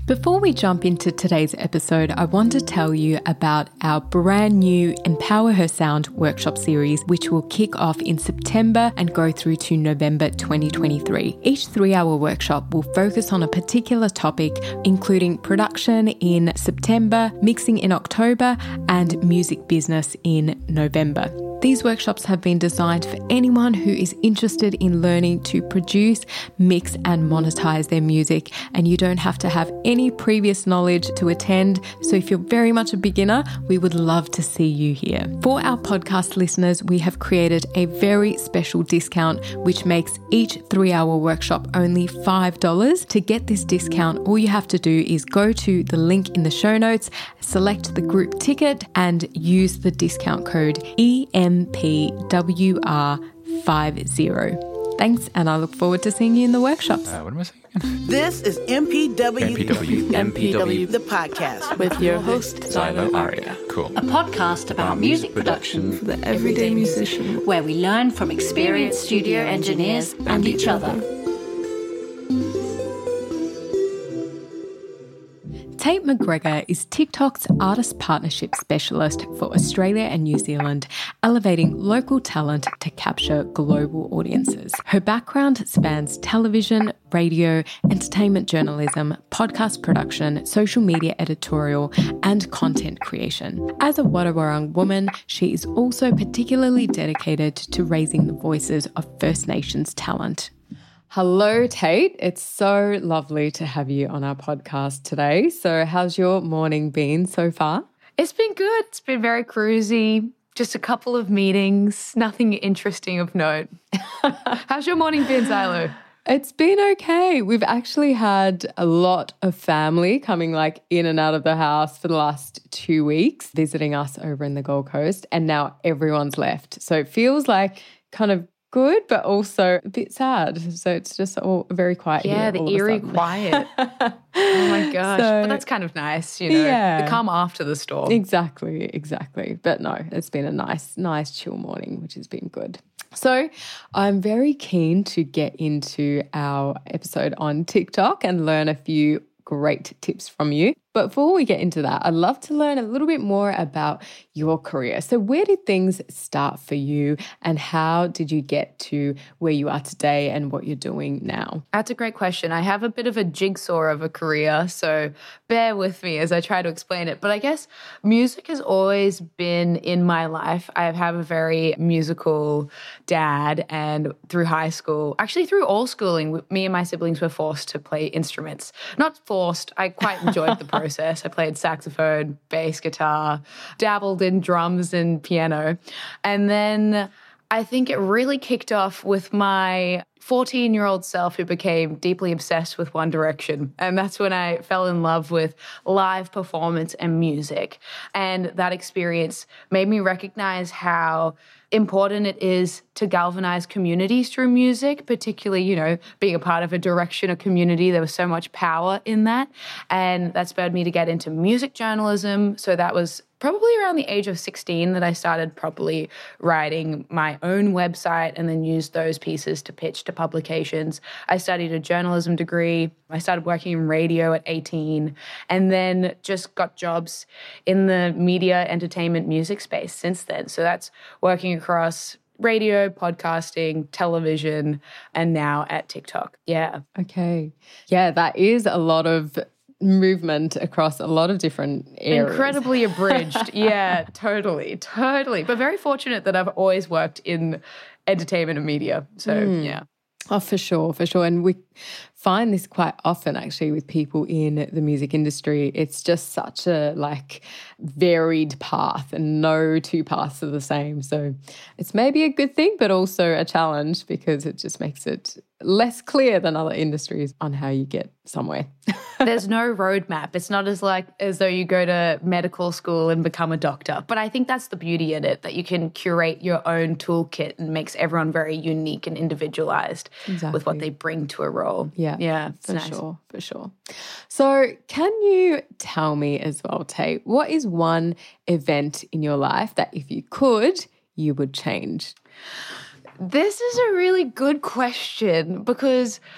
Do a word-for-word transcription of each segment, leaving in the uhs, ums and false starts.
Before we jump into today's episode, I want to tell you about our brand new Empower Her Sound workshop series, which will kick off in September and go through to November twenty twenty-three. Each three-hour workshop will focus on a particular topic, including production in September, mixing in October, and music business in November. These workshops have been designed for anyone who is interested in learning to produce, mix, and monetize their music, and you don't have to have any previous knowledge to attend. So if you're very much a beginner, we would love to see you here. For our podcast listeners, we have created a very special discount, which makes each three-hour workshop only five dollars. To get this discount, all you have to do is go to the link in the show notes, select the group ticket, and use the discount code E M P W R fifty. Thanks, and I look forward to seeing you in the workshops. Uh, what am I saying again? This is M P W, M P W, M P W, the podcast with your host, Xylo Aria. Cool. A podcast about music production for the everyday musician, where we learn from experienced studio engineers and each other. Tate McGregor is TikTok's artist partnership specialist for Australia and New Zealand, elevating local talent to capture global audiences. Her background spans television, radio, entertainment journalism, podcast production, social media editorial, and content creation. As a Wadawurrung woman, she is also particularly dedicated to raising the voices of First Nations talent. Hello, Tate. It's so lovely to have you on our podcast today. So how's your morning been so far? It's been good. It's been very cruisy. Just a couple of meetings, nothing interesting of note. How's your morning been, Xylo? It's been okay. We've actually had a lot of family coming like in and out of the house for the last two weeks, visiting us over in the Gold Coast, and now everyone's left. So it feels like kind of good, but also a bit sad. So it's just all very quiet yeah, here. Yeah, the eerie quiet. Oh my gosh. So, but that's kind of nice, you know, yeah. the calm after the storm. Exactly, exactly. But no, it's been a nice, nice chill morning, which has been good. So I'm very keen to get into our episode on TikTok and learn a few great tips from you. But before we get into that, I'd love to learn a little bit more about your career. So where did things start for you and how did you get to where you are today and what you're doing now? That's a great question. I have a bit of a jigsaw of a career, so bear with me as I try to explain it. But I guess music has always been in my life. I have a very musical dad, and through high school, actually through all schooling, me and my siblings were forced to play instruments. Not forced, I quite enjoyed the process. I played saxophone, bass guitar, dabbled in drums and piano. And then I think it really kicked off with my fourteen-year-old self who became deeply obsessed with One Direction. And that's when I fell in love with live performance and music. And that experience made me recognize how important it is to galvanize communities through music, particularly, you know, being a part of a Direction, a community. There was so much power in that. And that spurred me to get into music journalism. So that was probably around the age of sixteen that I started properly writing my own website and then used those pieces to pitch to publications. I studied a journalism degree. I started working in radio at eighteen and then just got jobs in the media, entertainment, music space since then. So that's working across radio, podcasting, television, and now at TikTok. Yeah. Okay. Yeah, that is a lot of movement across a lot of different areas. Incredibly abridged. Yeah, totally, totally. But very fortunate that I've always worked in entertainment and media. So, mm. yeah. Oh, for sure, for sure. And we find this quite often actually with people in the music industry. It's just such a like varied path and no two paths are the same. So it's maybe a good thing, but also a challenge because it just makes it less clear than other industries on how you get somewhere. There's no roadmap. It's not as like as though you go to medical school and become a doctor. But I think that's the beauty in it, that you can curate your own toolkit and makes everyone very unique and individualized exactly. with what they bring to a role. Yeah, yeah, for nice. sure, for sure. So can you tell me as well, Tate, what is one event in your life that if you could, you would change? This is a really good question because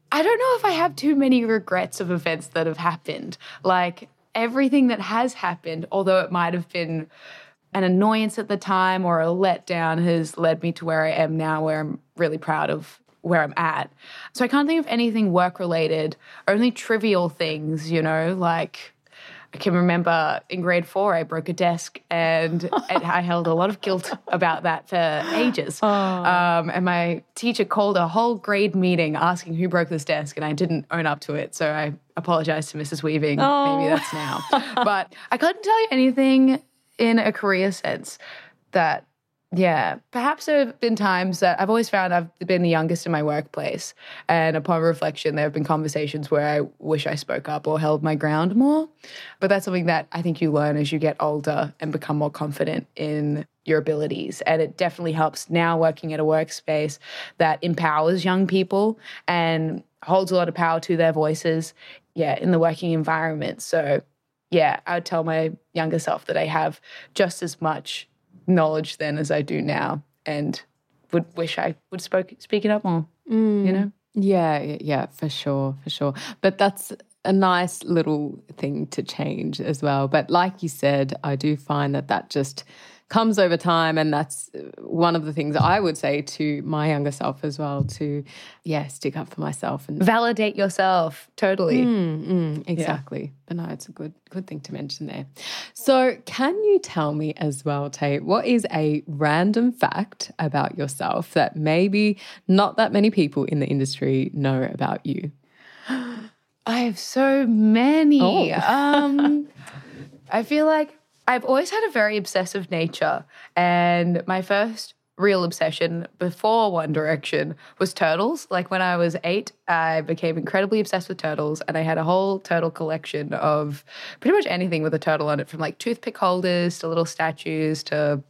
I don't know if I have too many regrets of events that have happened. Like everything that has happened, although it might have been an annoyance at the time or a letdown, has led me to where I am now, where I'm really proud of where I'm at. So I can't think of anything work-related, only trivial things, you know, like I can remember in grade four, I broke a desk and I held a lot of guilt about that for ages. Oh. Um, and my teacher called a whole grade meeting asking who broke this desk, and I didn't own up to it. So I apologized to Missus Weaving. Oh. Maybe that's now. But I couldn't tell you anything in a career sense that, yeah, perhaps there have been times that I've always found I've been the youngest in my workplace. And upon reflection, there have been conversations where I wish I spoke up or held my ground more. But that's something that I think you learn as you get older and become more confident in your abilities. And it definitely helps now working at a workspace that empowers young people and holds a lot of power to their voices, yeah, in the working environment. So, yeah, I would tell my younger self that I have just as much knowledge then as I do now, and would wish I would spoke speak it up more, Mm. you know? Yeah, yeah, for sure, for sure. But that's a nice little thing to change as well. But like you said, I do find that that just comes over time, and that's one of the things I would say to my younger self as well, to, yeah, stick up for myself. And Validate yourself, totally. Mm, mm, exactly. Yeah. But no, it's a good good thing to mention there. So can you tell me as well, Tate, what is a random fact about yourself that maybe not that many people in the industry know about you? I have so many. Oh. um, I feel like I've always had a very obsessive nature, and my first real obsession before One Direction was turtles. Like when I was eight, I became incredibly obsessed with turtles, and I had a whole turtle collection of pretty much anything with a turtle on it, from like toothpick holders to little statues to,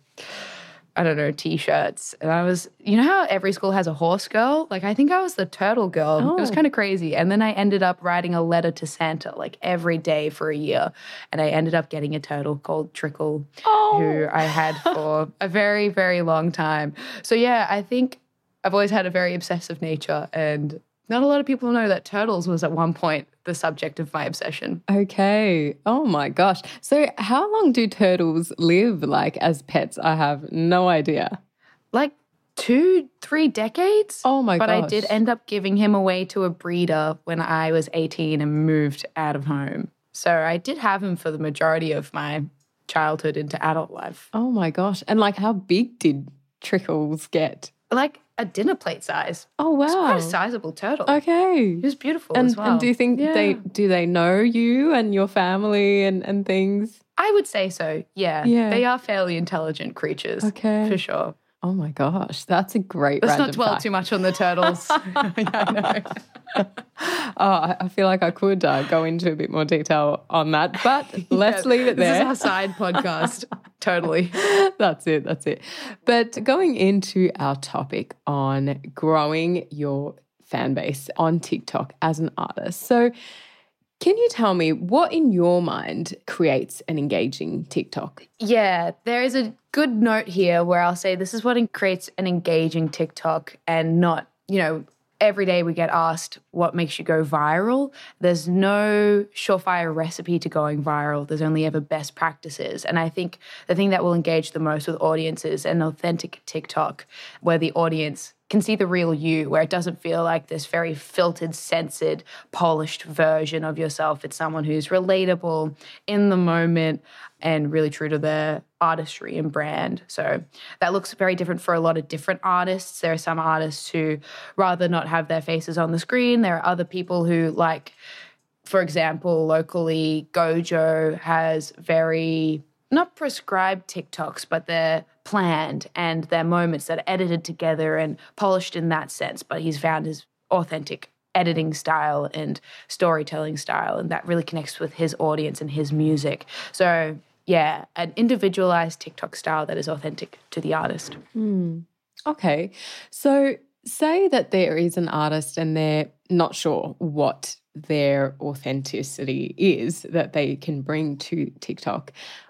I don't know, T-shirts. And I was, you know how every school has a horse girl? Like I think I was the turtle girl. Oh. It was kind of crazy. And then I ended up writing a letter to Santa like every day for a year. And I ended up getting a turtle called Trickle, Oh. who I had for a very, very long time. So yeah, I think I've always had a very obsessive nature, and not a lot of people know that turtles was at one point the subject of my obsession. Okay. Oh my gosh. So how long do turtles live like as pets? I have no idea. Like two, three decades. Oh my but gosh. I did end up giving him away to a breeder when I was eighteen and moved out of home. So I did have him for the majority of my childhood into adult life. Oh my gosh. And like how big did Trickles get? Like a dinner plate size. Oh wow. It's quite a sizable turtle. Okay. He was beautiful And, as well. and do you think Yeah. they do they know you and your family and, and things? I would say so, yeah. Yeah. They are fairly intelligent creatures. Okay. For sure. Oh my gosh, that's a great Let's random not dwell fact. too much on the turtles. Yeah, I know. Oh, I I feel like I could uh, go into a bit more detail on that, but let's Yeah, leave it there. This is our side podcast. Totally. That's it, that's it. But going into our topic on growing your fan base on TikTok as an artist. So can you tell me what in your mind creates an engaging TikTok? Yeah, there is a good note here where I'll say this is what creates an engaging TikTok, and not, you know, every day we get asked what makes you go viral. There's no surefire recipe to going viral. There's only ever best practices. And I think the thing that will engage the most with audiences is an authentic TikTok where the audience can see the real you, where it doesn't feel like this very filtered, censored, polished version of yourself. It's someone who's relatable, in the moment, and really true to their artistry and brand. So that looks very different for a lot of different artists. There are some artists who rather not have their faces on the screen. There are other people who, like, for example, locally, Gojo has very, not prescribed TikToks, but they're planned and they're moments that are edited together and polished in that sense. But he's found his authentic editing style and storytelling style, and that really connects with his audience and his music. So yeah, an individualized TikTok style that is authentic to the artist. Hmm. Okay. So say that there is an artist and they're not sure what their authenticity is that they can bring to TikTok.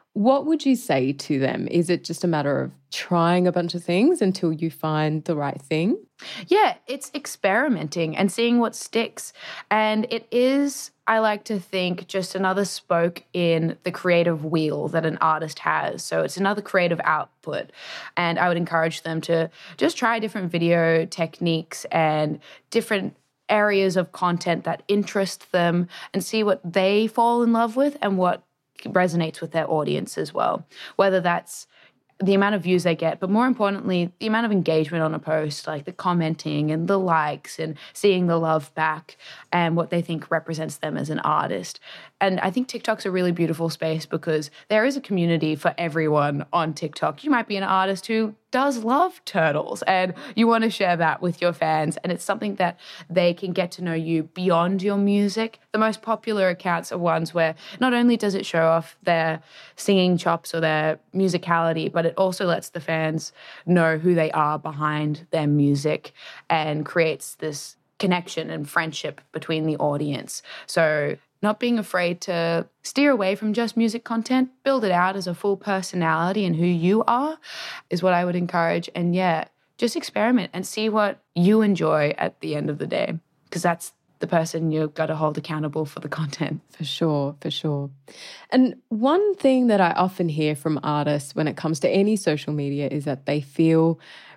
What would you say to them? Is it just a matter of trying a bunch of things until you find the right thing? Yeah, it's experimenting and seeing what sticks. And it is, I like to think, just another spoke in the creative wheel that an artist has. So it's another creative output. And I would encourage them to just try different video techniques and different areas of content that interest them and see what they fall in love with and what resonates with their audience as well. Whether that's the amount of views they get, but more importantly, the amount of engagement on a post, like the commenting and the likes and seeing the love back and what they think represents them as an artist. And I think TikTok's a really beautiful space because there is a community for everyone on TikTok. You might be an artist who does love turtles and you want to share that with your fans, and it's something that they can get to know you beyond your music. The most popular accounts are ones where not only does it show off their singing chops or their musicality, but it also lets the fans know who they are behind their music and creates this connection and friendship between the audience. So not being afraid to steer away from just music content, build it out as a full personality and who you are is what I would encourage. And yeah, just experiment and see what you enjoy at the end of the day, because that's the person you've got to hold accountable for the content. For sure, for sure. And one thing that I often hear from artists when it comes to any social media is that they feel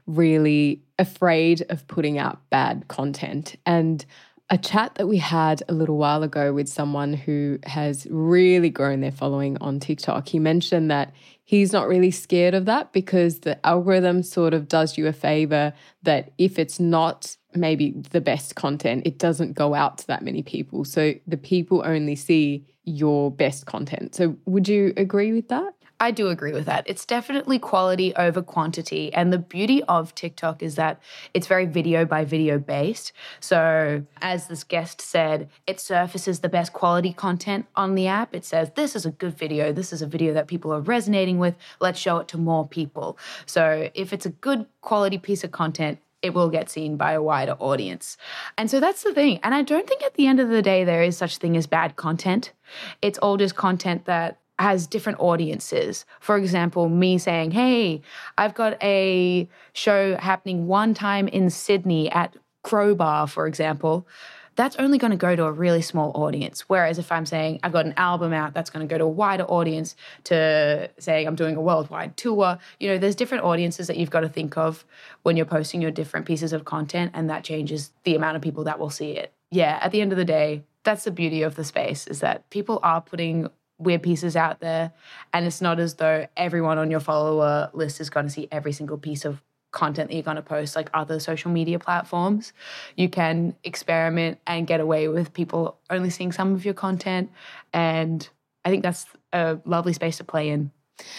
really afraid of putting out bad content. And a chat that we had a little while ago with someone who has really grown their following on TikTok, he mentioned that he's not really scared of that because the algorithm sort of does you a favor that if it's not maybe the best content, it doesn't go out to that many people. So the people only see your best content. So would you agree with that? I do agree with that. It's definitely quality over quantity. And the beauty of TikTok is that it's very video by video based. So as this guest said, it surfaces the best quality content on the app. It says, this is a good video. This is a video that people are resonating with. Let's show it to more people. So if it's a good quality piece of content, it will get seen by a wider audience. And so that's the thing. And I don't think at the end of the day, there is such thing as bad content. It's all just content that has different audiences. For example, me saying, hey, I've got a show happening one time in Sydney at Crowbar, for example, that's only going to go to a really small audience. Whereas if I'm saying I've got an album out, that's going to go to a wider audience, to saying I'm doing a worldwide tour. You know, there's different audiences that you've got to think of when you're posting your different pieces of content, and that changes the amount of people that will see it. Yeah, at the end of the day, that's the beauty of the space, is that people are putting weird pieces out there, and it's not as though everyone on your follower list is going to see every single piece of content that you're going to post like other social media platforms. You can experiment and get away with people only seeing some of your content, and I think that's a lovely space to play in.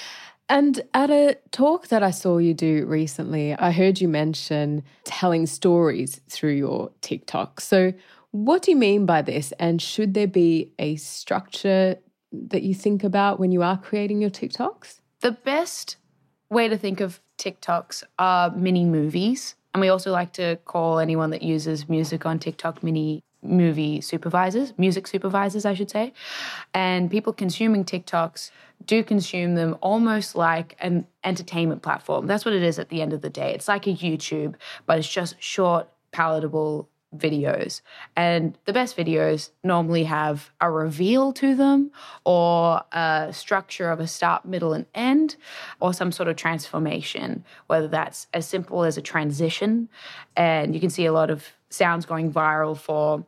And at a talk that I saw you do recently, I heard you mention telling stories through your TikTok. So what do you mean by this, and should there be a structure that you think about when you are creating your TikToks? The best way to think of TikToks are mini movies. And we also like to call anyone that uses music on TikTok mini movie supervisors, music supervisors, I should say. And people consuming TikToks do consume them almost like an entertainment platform. That's what it is at the end of the day. It's like a YouTube, but it's just short, palatable videos. And the best videos normally have a reveal to them, or a structure of a start, middle, and end, or some sort of transformation, whether that's as simple as a transition. And you can see a lot of sounds going viral for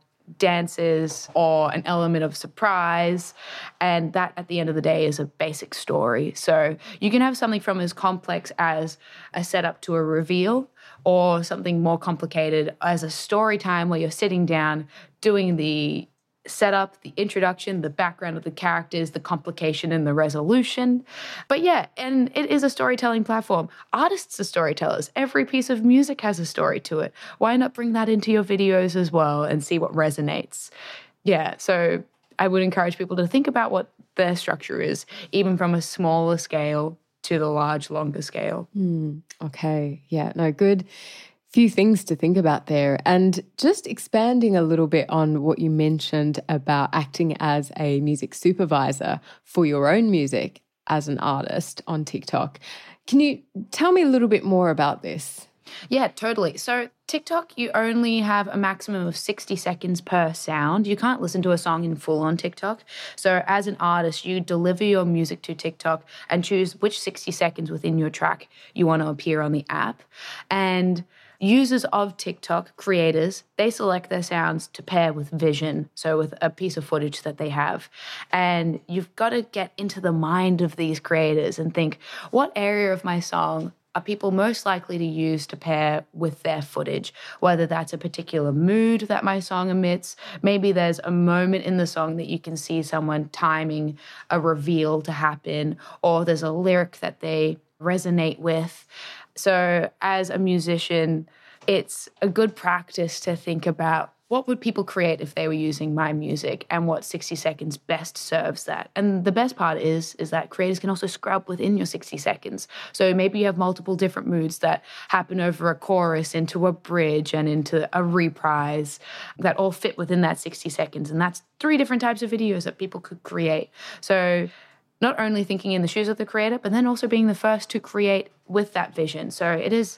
dances or an element of surprise. And that at the end of the day is a basic story. So you can have something from as complex as a setup to a reveal, or something more complicated as a story time where you're sitting down doing the setup, the introduction, the background of the characters, the complication and the resolution. But yeah, and it is a storytelling platform. Artists are storytellers. Every piece of music has a story to it. Why not bring that into your videos as well and see what resonates? Yeah, so I would encourage people to think about what their structure is, even from a smaller scale to the large, longer scale. Mm, okay. Yeah, no, good. Few things to think about there. And just expanding a little bit on what you mentioned about acting as a music supervisor for your own music. as an artist on TikTok. Can you tell me a little bit more about this? Yeah, totally. So TikTok, you only have a maximum of sixty seconds per sound. You can't listen to a song in full on TikTok. So as an artist, you deliver your music to TikTok and choose which sixty seconds within your track you want to appear on the app. And users of TikTok, creators, they select their sounds to pair with vision, so with a piece of footage that they have. And you've got to get into the mind of these creators and think, what area of my song are people most likely to use to pair with their footage, whether that's a particular mood that my song emits. Maybe there's a moment in the song that you can see someone timing a reveal to happen, or there's a lyric that they resonate with. So as a musician, it's a good practice to think about what would people create if they were using my music and what sixty seconds best serves that. And the best part is, is that creators can also scrub within your sixty seconds. So maybe you have multiple different moods that happen over a chorus into a bridge and into a reprise that all fit within that sixty seconds. And that's three different types of videos that people could create. So not only thinking in the shoes of the creator, but then also being the first to create with that vision. So it is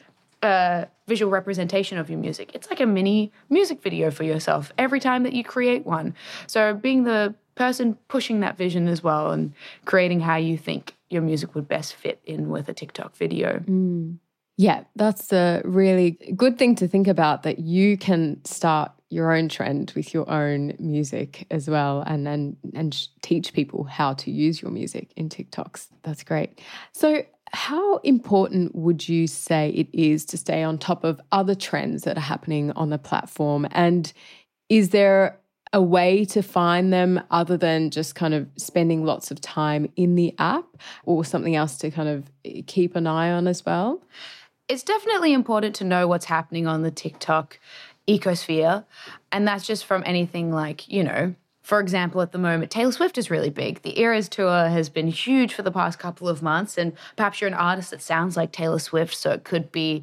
a visual representation of your music. It's like a mini music video for yourself every time that you create one. So being the person pushing that vision as well and creating how you think your music would best fit in with a TikTok video. Mm. Yeah, that's a really good thing to think about, that you can start your own trend with your own music as well, and and, and teach people how to use your music in TikToks. That's great. So how important would you say it is to stay on top of other trends that are happening on the platform? And is there a way to find them other than just kind of spending lots of time in the app, or something else to kind of keep an eye on as well? It's definitely important to know what's happening on the TikTok ecosphere. And that's just from anything like, you know, for example, at the moment, Taylor Swift is really big. The Eras tour has been huge for the past couple of months. And perhaps you're an artist that sounds like Taylor Swift, so it could be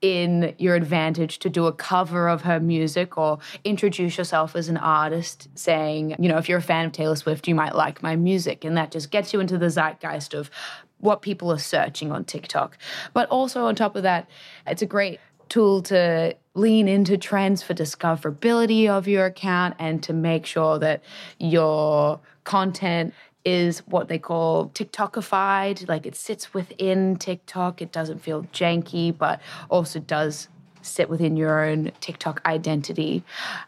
in your advantage to do a cover of her music or introduce yourself as an artist saying, you know, if you're a fan of Taylor Swift, you might like my music. And that just gets you into the zeitgeist of what people are searching on TikTok. But also on top of that, it's a great tool to lean into trends for discoverability of your account and to make sure that your content is what they call TikTokified, like it sits within TikTok. It doesn't feel janky, but also does sit within your own TikTok identity.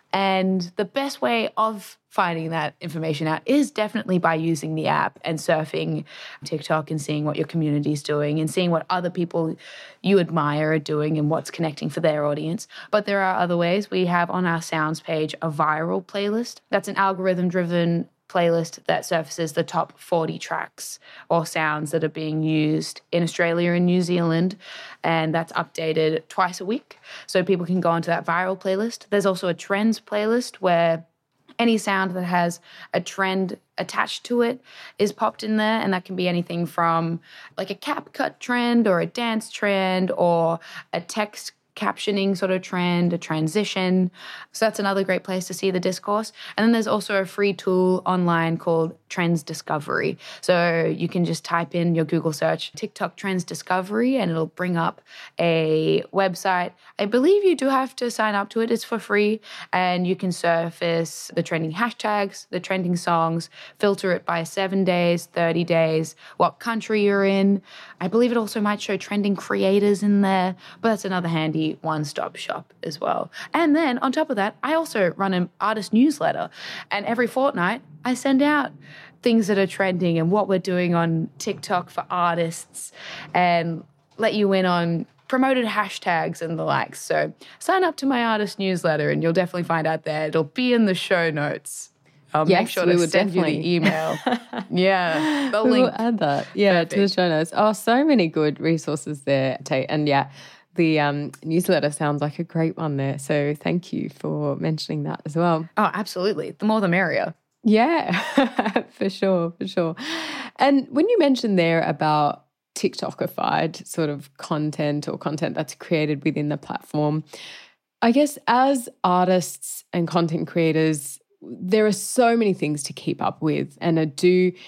And the best way of finding that information out is definitely by using the app and surfing TikTok and seeing what your community is doing and seeing what other people you admire are doing and what's connecting for their audience. But there are other ways. We have on our Sounds page a viral playlist. That's an algorithm-driven playlist that surfaces the top forty tracks or sounds that are being used in Australia and New Zealand, and that's updated twice a week. So people can go onto that viral playlist. There's also a trends playlist where any sound that has a trend attached to it is popped in there, and that can be anything from like a cap cut trend or a dance trend or a text captioning sort of trend, a transition. So that's another great place to see the discourse. And then there's also a free tool online called Trends Discovery. So you can just type in your Google search TikTok Trends Discovery and it'll bring up a website. I believe you do have to sign up to it. It's for free. And you can surface the trending hashtags, the trending songs, filter it by seven days, thirty days, what country you're in. I believe it also might show trending creators in there, but that's another handy one-stop shop as well. And then on top of that, I also run an artist newsletter, and every fortnight I send out things that are trending and what we're doing on TikTok for artists and let you in on promoted hashtags and the likes. So sign up to my artist newsletter and you'll definitely find out there. It'll be in the show notes. I'll yes, make sure we to would send definitely. you the email. yeah, the We link. will add that. Yeah, Perfect. to the show notes. Oh, so many good resources there, Tate. And yeah, the um, newsletter sounds like a great one there. So thank you for mentioning that as well. Oh, absolutely. The more the merrier. Yeah, for sure, for sure. And when you mentioned there about TikTokified sort of content or content that's created within the platform, I guess as artists and content creators, there are so many things to keep up with, and I do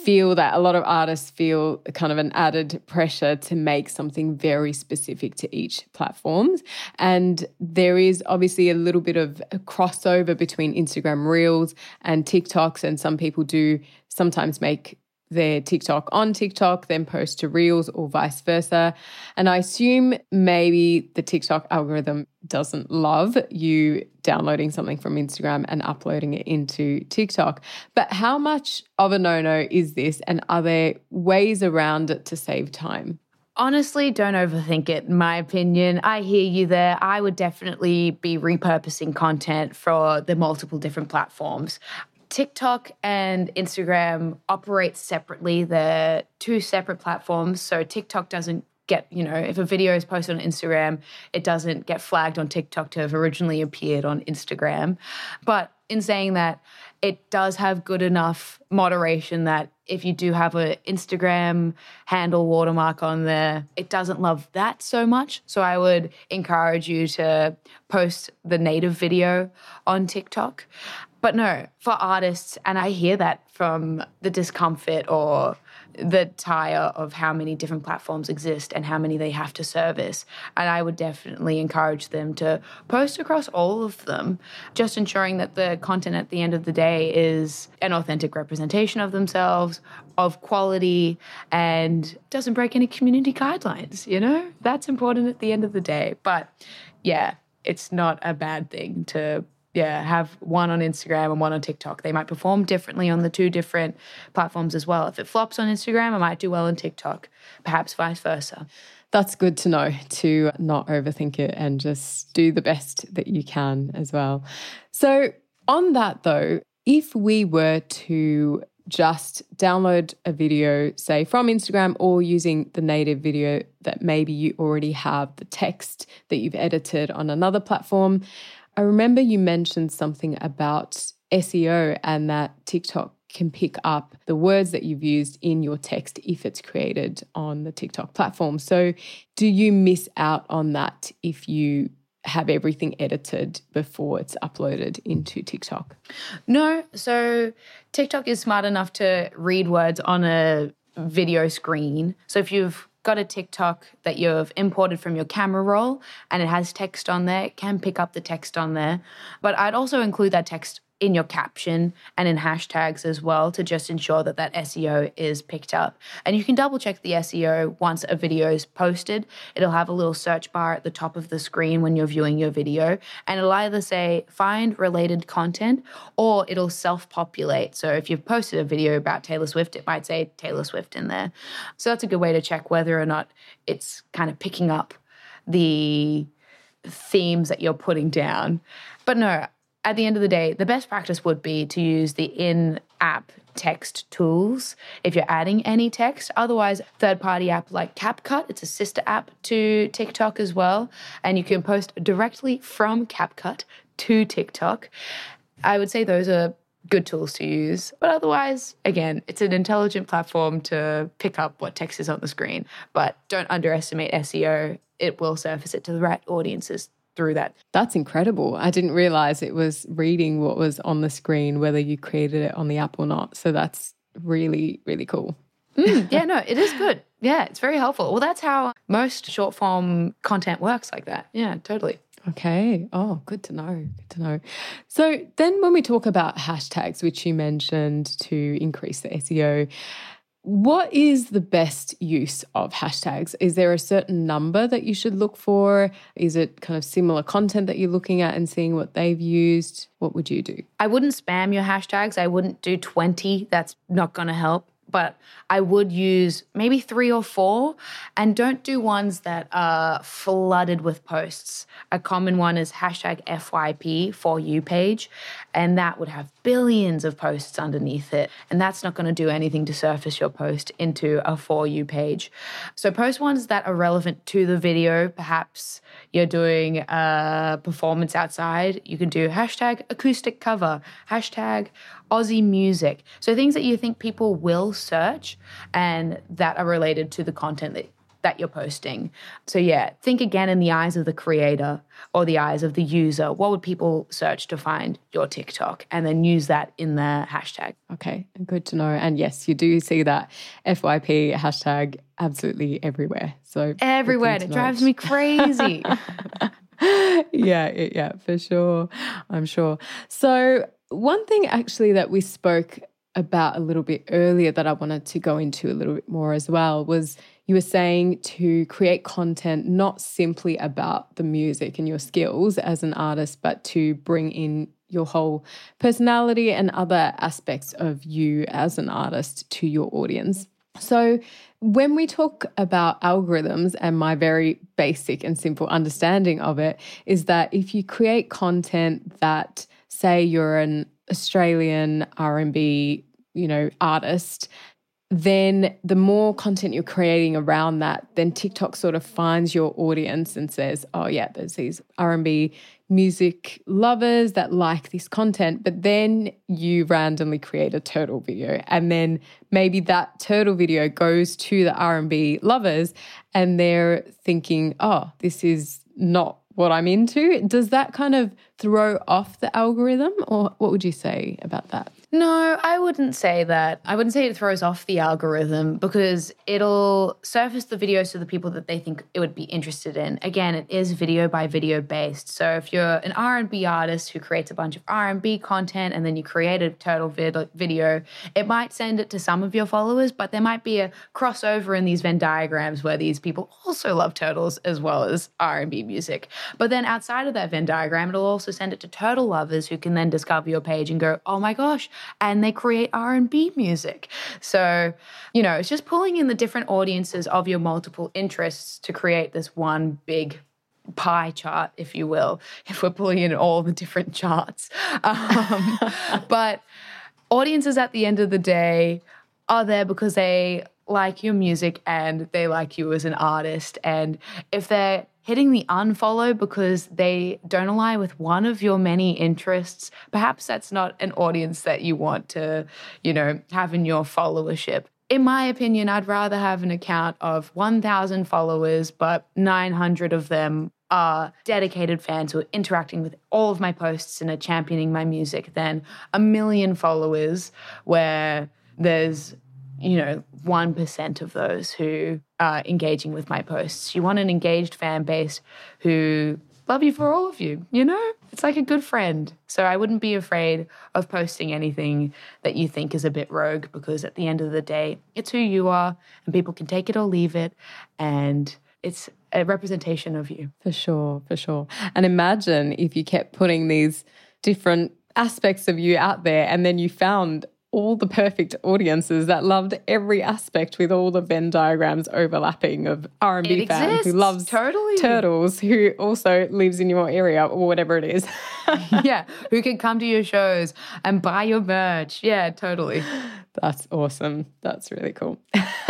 feel that a lot of artists feel kind of an added pressure to make something very specific to each platform. And there is obviously a little bit of a crossover between Instagram Reels and TikToks, and some people do sometimes make their TikTok on TikTok, then post to Reels or vice versa. And I assume maybe the TikTok algorithm doesn't love you downloading something from Instagram and uploading it into TikTok. But how much of a no-no is this, and are there ways around it to save time? Honestly, don't overthink it, in my opinion. I hear you there. I would definitely be repurposing content for the multiple different platforms. TikTok and Instagram operate separately. They're two separate platforms. So TikTok doesn't get, you know, if a video is posted on Instagram, it doesn't get flagged on TikTok to have originally appeared on Instagram. But in saying that, it does have good enough moderation that if you do have an Instagram handle watermark on there, it doesn't love that so much. So I would encourage you to post the native video on TikTok. But no, for artists, and I hear that from the discomfort or the tire of how many different platforms exist and how many they have to service. And I would definitely encourage them to post across all of them, just ensuring that the content at the end of the day is an authentic representation of themselves, of quality, and doesn't break any community guidelines, you know? That's important at the end of the day. But yeah, it's not a bad thing to Yeah, have one on Instagram and one on TikTok. They might perform differently on the two different platforms as well. If it flops on Instagram, it might do well on TikTok, perhaps vice versa. That's good to know, to not overthink it and just do the best that you can as well. So on that though, if we were to just download a video, say from Instagram, or using the native video that maybe you already have the text that you've edited on another platform, I remember you mentioned something about S E O and that TikTok can pick up the words that you've used in your text if it's created on the TikTok platform. So do you miss out on that if you have everything edited before it's uploaded into TikTok? No. So TikTok is smart enough to read words on a video screen. So if you've got a TikTok that you've imported from your camera roll and it has text on there, it can pick up the text on there. But I'd also include that text in your caption and in hashtags as well to just ensure that that S E O is picked up. And you can double check the S E O once a video is posted. It'll have a little search bar at the top of the screen when you're viewing your video, and it'll either say find related content or it'll self-populate. So if you've posted a video about Taylor Swift, it might say Taylor Swift in there. So that's a good way to check whether or not it's kind of picking up the themes that you're putting down. But no, at the end of the day, the best practice would be to use the in-app text tools if you're adding any text. Otherwise, third-party app like CapCut, it's a sister app to TikTok as well, and you can post directly from CapCut to TikTok. I would say those are good tools to use. But otherwise, again, it's an intelligent platform to pick up what text is on the screen. But don't underestimate S E O. It will surface it to the right audiences through that. That's incredible. I didn't realize it was reading what was on the screen, whether you created it on the app or not. So that's really, really cool. Mm, yeah, no, it is good. Yeah, it's very helpful. Well, that's how most short form content works like that. Yeah, totally. Okay. Oh, good to know. Good to know. So then when we talk about hashtags, which you mentioned to increase the S E O, what is the best use of hashtags? Is there a certain number that you should look for? Is it kind of similar content that you're looking at and seeing what they've used? What would you do? I wouldn't spam your hashtags. I wouldn't do twenty. That's not going to help. But I would use maybe three or four, and don't do ones that are flooded with posts. A common one is hashtag F Y P, For You page, and that would have billions of posts underneath it, and that's not going to do anything to surface your post into a For You page. So post ones that are relevant to the video. Perhaps you're doing a performance outside. You can do hashtag acoustic cover, hashtag Aussie music. So things that you think people will search and that are related to the content that that you're posting. So yeah, think again in the eyes of the creator or the eyes of the user. What would people search to find your TikTok? And then use that in the hashtag. Okay, good to know. And yes, you do see that F Y P hashtag absolutely everywhere. So everywhere. It drives me crazy. yeah, yeah, for sure. I'm sure. So one thing actually that we spoke about a little bit earlier that I wanted to go into a little bit more as well was you were saying to create content not simply about the music and your skills as an artist, but to bring in your whole personality and other aspects of you as an artist to your audience. So when we talk about algorithms, and my very basic and simple understanding of it is that if you create content that, say you're an Australian R and B, you know, artist, then the more content you're creating around that, then TikTok sort of finds your audience and says, oh yeah, there's these R and B music lovers that like this content, but then you randomly create a turtle video and then maybe that turtle video goes to the R and B lovers and they're thinking, oh, this is not what I'm into. Does that kind of throw off the algorithm, or what would you say about that? No, I wouldn't say that. I wouldn't say it throws off the algorithm because it'll surface the videos to the people that they think it would be interested in. Again, it is video by video based. So if you're an R and B artist who creates a bunch of R and B content and then you create a turtle vid- video, it might send it to some of your followers, but there might be a crossover in these Venn diagrams where these people also love turtles as well as R and B music. But then outside of that Venn diagram, it'll also send it to turtle lovers who can then discover your page and go, oh my gosh, and they create R and B music. So, you know, it's just pulling in the different audiences of your multiple interests to create this one big pie chart, if you will, if we're pulling in all the different charts. Um, but audiences at the end of the day are there because they like your music and they like you as an artist. And if they're hitting the unfollow because they don't align with one of your many interests, perhaps that's not an audience that you want to, you know, have in your followership. In my opinion, I'd rather have an account of one thousand followers, but nine hundred of them are dedicated fans who are interacting with all of my posts and are championing my music than a million followers where there's, you know, one percent of those who are engaging with my posts. You want an engaged fan base who love you for all of you, you know? It's like a good friend. So I wouldn't be afraid of posting anything that you think is a bit rogue because at the end of the day, it's who you are and people can take it or leave it and it's a representation of you. For sure, for sure. And imagine if you kept putting these different aspects of you out there and then you found all the perfect audiences that loved every aspect with all the Venn diagrams overlapping of R and B it fans exists, who loves totally. turtles, who also lives in your area or whatever it is. Yeah, who can come to your shows and buy your merch. Yeah, totally. That's awesome. That's really cool.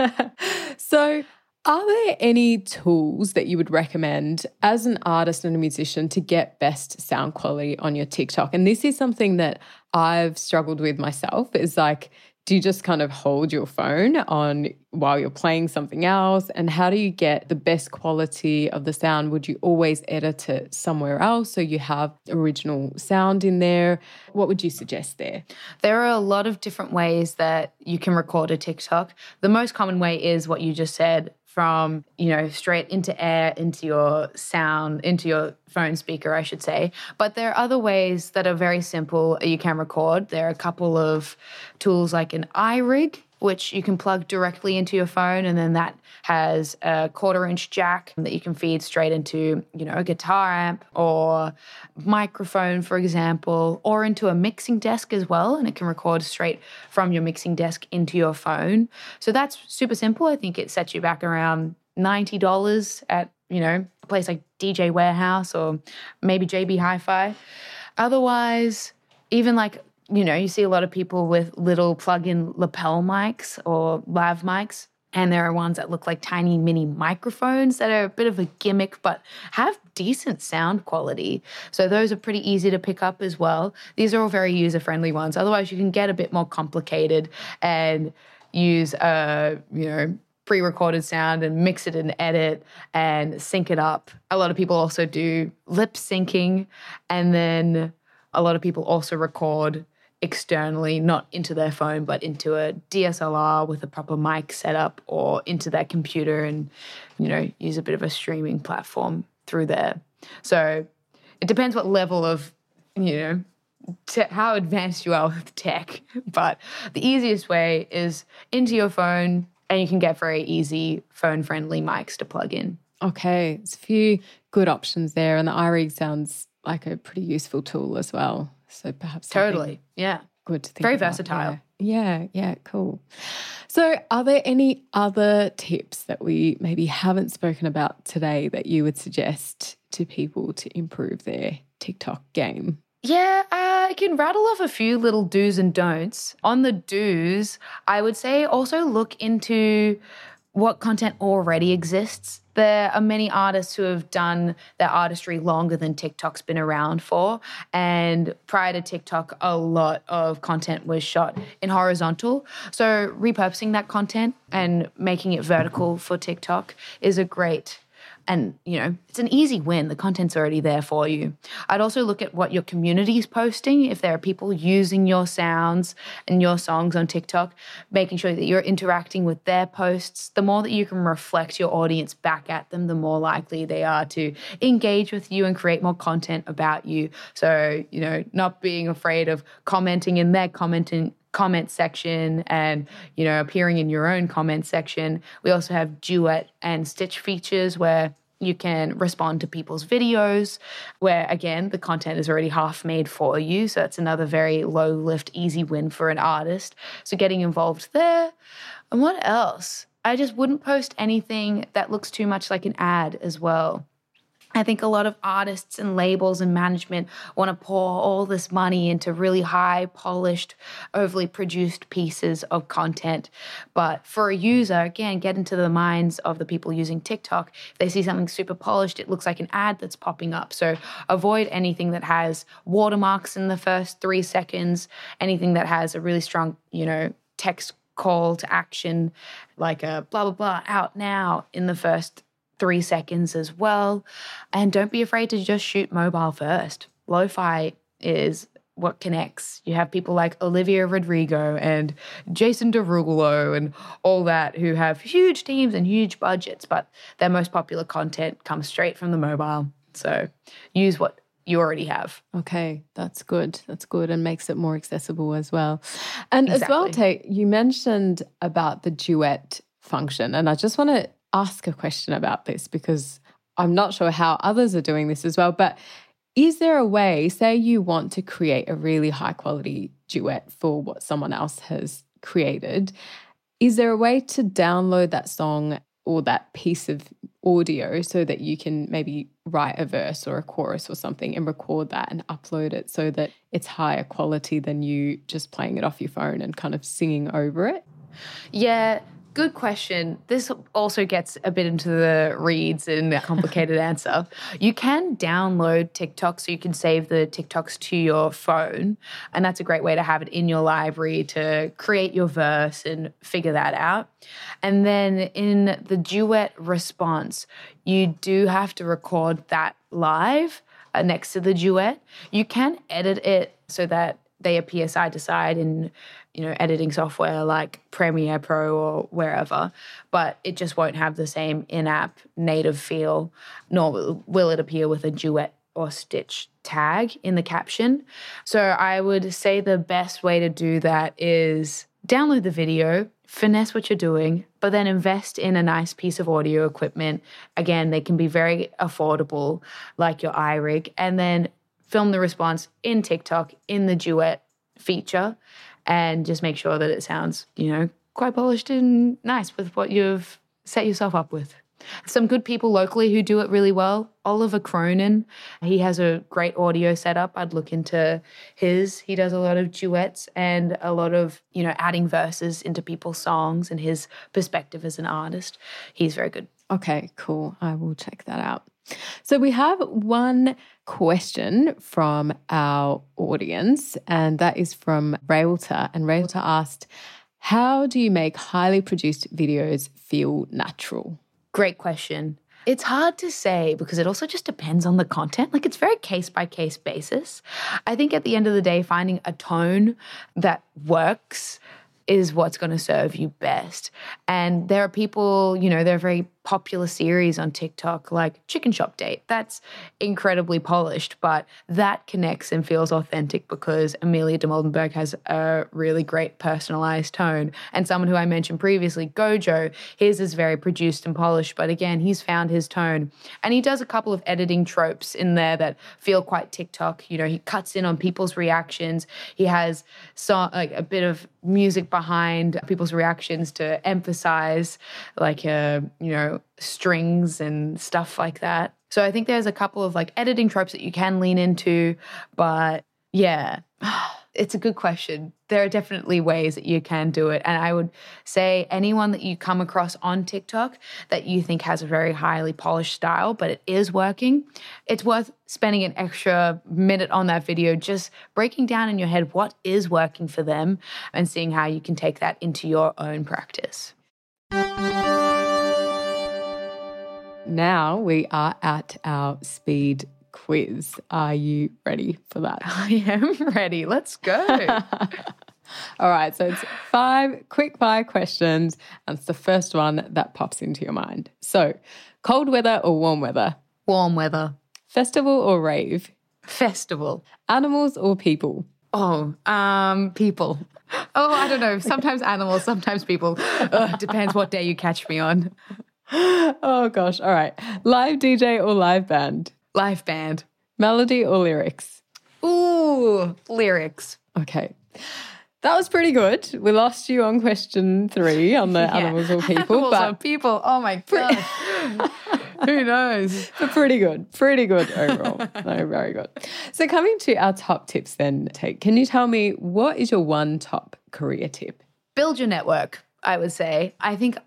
So are there any tools that you would recommend as an artist and a musician to get best sound quality on your TikTok? And this is something that I've struggled with myself, is like, do you just kind of hold your phone on while you're playing something else? And how do you get the best quality of the sound? Would you always edit it somewhere else so you have original sound in there? What would you suggest there? There are a lot of different ways that you can record a TikTok. The most common way is what you just said, from, you know, straight into air, into your sound, into your phone speaker, I should say. But there are other ways that are very simple you can record. There are a couple of tools like an iRig, which you can plug directly into your phone, and then that has a quarter inch jack that you can feed straight into, you know, a guitar amp or microphone, for example, or into a mixing desk as well, and it can record straight from your mixing desk into your phone. So that's super simple. I think it sets you back around ninety dollars at, you know, a place like D J Warehouse or maybe J B Hi-Fi. Otherwise, even like, you know, you see a lot of people with little plug-in lapel mics or lav mics, and there are ones that look like tiny mini microphones that are a bit of a gimmick but have decent sound quality. So those are pretty easy to pick up as well. These are all very user-friendly ones. Otherwise, you can get a bit more complicated and use a, you know, pre-recorded sound and mix it and edit and sync it up. A lot of people also do lip syncing, and then a lot of people also record externally, not into their phone, but into a D S L R with a proper mic setup, or into their computer and, you know, use a bit of a streaming platform through there. So it depends what level of, you know, te- how advanced you are with tech. But the easiest way is into your phone, and you can get very easy phone-friendly mics to plug in. Okay, there's a few good options there, and the iRig sounds like a pretty useful tool as well. So perhaps totally, yeah, good to think very about. versatile. Yeah. yeah, yeah, cool. So are there any other tips that we maybe haven't spoken about today that you would suggest to people to improve their TikTok game? Yeah, I can rattle off a few little do's and don'ts. On the do's, I would say also look into what content already exists. There are many artists who have done their artistry longer than TikTok's been around for. And prior to TikTok, a lot of content was shot in horizontal. So repurposing that content and making it vertical for TikTok is a great, and, you know, it's an easy win. The content's already there for you. I'd also look at what your community is posting. If there are people using your sounds and your songs on TikTok, making sure that you're interacting with their posts. The more that you can reflect your audience back at them, the more likely they are to engage with you and create more content about you. So, you know, not being afraid of commenting in their commenting comment section and, you know, appearing in your own comment section. We also have duet and stitch features where you can respond to people's videos, where, again, the content is already half made for you. So that's another very low lift, easy win for an artist. So getting involved there. And what else? I just wouldn't post anything that looks too much like an ad as well. I think a lot of artists and labels and management want to pour all this money into really high, polished, overly produced pieces of content. But for a user, again, get into the minds of the people using TikTok. If they see something super polished, it looks like an ad that's popping up. So avoid anything that has watermarks in the first three seconds, anything that has a really strong, you know, text call to action, like a blah, blah, blah, out now in the first three seconds as well. And don't be afraid to just shoot mobile first. Lo-fi is what connects. You have people like Olivia Rodrigo and Jason Derulo and all that who have huge teams and huge budgets, but their most popular content comes straight from the mobile. So use what you already have. Okay, that's good. That's good, and makes it more accessible as well. And Exactly. as well, Tate, you mentioned about the duet function, and I just want to ask a question about this because I'm not sure how others are doing this as well, but is there a way, say you want to create a really high quality duet for what someone else has created, is there a way to download that song or that piece of audio so that you can maybe write a verse or a chorus or something and record that and upload it so that it's higher quality than you just playing it off your phone and kind of singing over it? Yeah, good question. This also gets a bit into the reads and a complicated answer. You can download TikTok, so you can save the TikToks to your phone, and that's a great way to have it in your library to create your verse and figure that out. And then in the duet response, you do have to record that live uh, next to the duet. You can edit it so that they appear side to side in, you know, editing software like Premiere Pro or wherever, but it just won't have the same in-app native feel, nor will it appear with a duet or stitch tag in the caption. So I would say the best way to do that is download the video, finesse what you're doing, but then invest in a nice piece of audio equipment. Again, they can be very affordable, like your iRig, and then film the response in TikTok in the duet feature and just make sure that it sounds, you know, quite polished and nice with what you've set yourself up with. Some good people locally who do it really well. Oliver Cronin, he has a great audio setup. I'd look into his. He does a lot of duets and a lot of, you know, adding verses into people's songs and his perspective as an artist. He's very good. Okay, cool. I will check that out. So we have one question from our audience, and that is from Railta. And Railta asked, How do you make highly produced videos feel natural? Great question. It's hard to say because it also just depends on the content. Like, it's very case by case basis. I think at the end of the day, finding a tone that works is what's going to serve you best. And there are people, you know, there are very popular series on TikTok like Chicken Shop Date. That's incredibly polished, but that connects and feels authentic because Amelia de Moldenberg has a really great personalized tone. And someone who I mentioned previously, Gojo, his is very produced and polished, but again, he's found his tone. And he does a couple of editing tropes in there that feel quite TikTok. You know, he cuts in on people's reactions. He has so, like a bit of music behind people's reactions to emphasize like, uh, you know, strings and stuff like that. So I think there's a couple of like editing tropes that you can lean into, but yeah, it's a good question. There are definitely ways that you can do it. And I would say anyone that you come across on TikTok that you think has a very highly polished style, but it is working, it's worth spending an extra minute on that video, just breaking down in your head what is working for them and seeing how you can take that into your own practice. Now we are at our speed quiz. Are you ready for that? I am ready. Let's go. All right, so it's five quick fire questions, and it's the first one that pops into your mind. So, cold weather or warm weather? Warm weather. Festival or rave? Festival. Animals or people? Oh, um, people. Oh, I don't know. Sometimes animals, sometimes people. Ugh, depends what day you catch me on. Oh, gosh. All right. Live D J or live band? Live band. Melody or lyrics? Ooh, lyrics. Okay. That was pretty good. We lost you on question three on the yeah. animals or people. Animals but or people. Oh, my gosh. Who knows? But pretty good. Pretty good overall. No, very good. So coming to our top tips then, Tate, can you tell me what is your one top career tip? Build your network, I would say. I think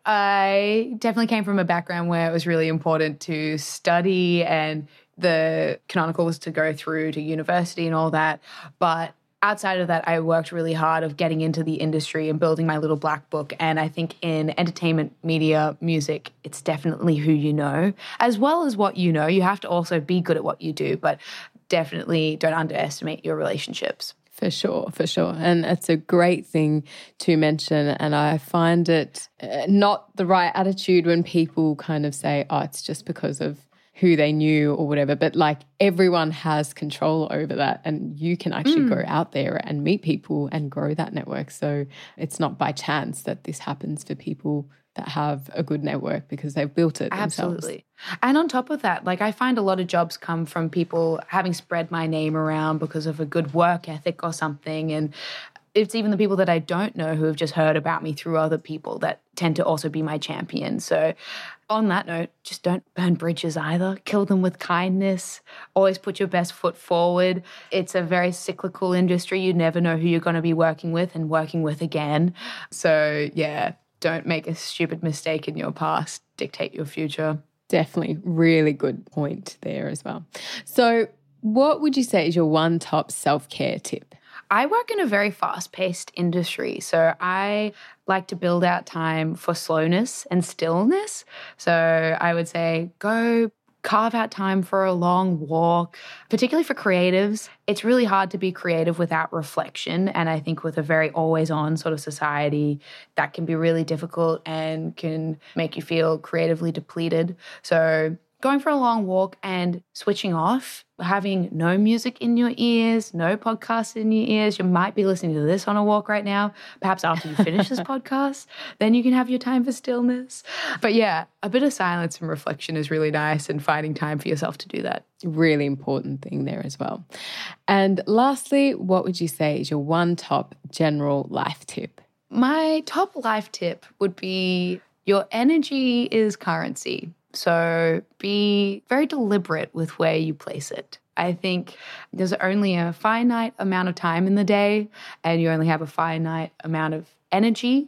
I definitely came from a background where it was really important to study and the canonical was to go through to university and all that. But outside of that, I worked really hard of getting into the industry and building my little black book. And I think in entertainment, media, music, it's definitely who you know, as well as what you know. You have to also be good at what you do, but definitely don't underestimate your relationships. For sure, for sure. And it's a great thing to mention. And I find it not the right attitude when people kind of say, oh, it's just because of who they knew or whatever, but like everyone has control over that and you can actually mm. go out there and meet people and grow that network. So it's not by chance that this happens for people that have a good network because they've built it themselves. Absolutely. And on top of that, like I find a lot of jobs come from people having spread my name around because of a good work ethic or something. And it's even the people that I don't know who have just heard about me through other people that tend to also be my champion. So on that note, just don't burn bridges either. Kill them with kindness. Always put your best foot forward. It's a very cyclical industry. You never know who you're going to be working with and working with again. So yeah, don't make a stupid mistake in your past dictate your future. Definitely. Really good point there as well. So what would you say is your one top self-care tip? I work in a very fast-paced industry, so I like to build out time for slowness and stillness. So I would say go carve out time for a long walk, particularly for creatives. It's really hard to be creative without reflection, and I think with a very always-on sort of society, that can be really difficult and can make you feel creatively depleted. So going for a long walk and switching off, having no music in your ears, no podcasts in your ears. You might be listening to this on a walk right now. Perhaps after you finish this podcast, then you can have your time for stillness. But yeah, a bit of silence and reflection is really nice and finding time for yourself to do that. Really important thing there as well. And lastly, what would you say is your one top general life tip? My top life tip would be your energy is currency. So be very deliberate with where you place it. I think there's only a finite amount of time in the day and you only have a finite amount of energy,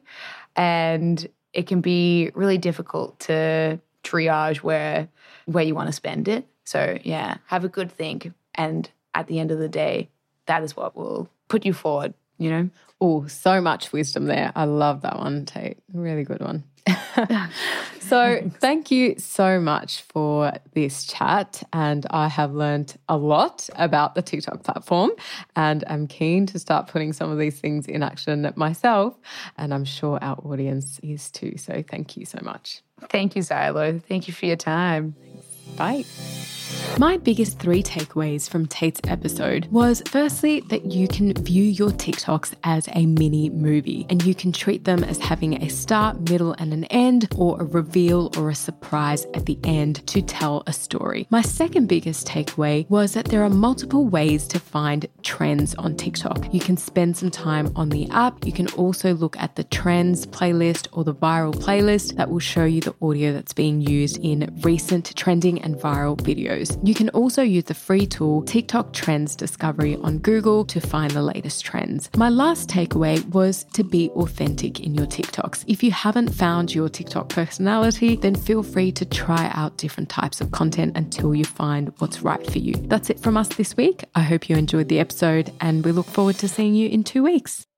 and it can be really difficult to triage where where you want to spend it. So yeah, have a good think, and at the end of the day, that is what will put you forward. you know? Oh, so much wisdom there. I love that one, Tate. Really good one. So thank you so much for this chat, and I have learned a lot about the TikTok platform, and I'm keen to start putting some of these things in action myself, and I'm sure our audience is too. So thank you so much. Thank you, Xylo. Thank you for your time. Bye. My biggest three takeaways from Tate's episode was firstly that you can view your TikToks as a mini movie and you can treat them as having a start, middle and an end, or a reveal or a surprise at the end to tell a story. My second biggest takeaway was that there are multiple ways to find trends on TikTok. You can spend some time on the app. You can also look at the trends playlist or the viral playlist that will show you the audio that's being used in recent trending and viral videos. You can also use the free tool TikTok Trends Discovery on Google to find the latest trends. My last takeaway was to be authentic in your TikToks. If you haven't found your TikTok personality, then feel free to try out different types of content until you find what's right for you. That's it from us this week. I hope you enjoyed the episode and we look forward to seeing you in two weeks.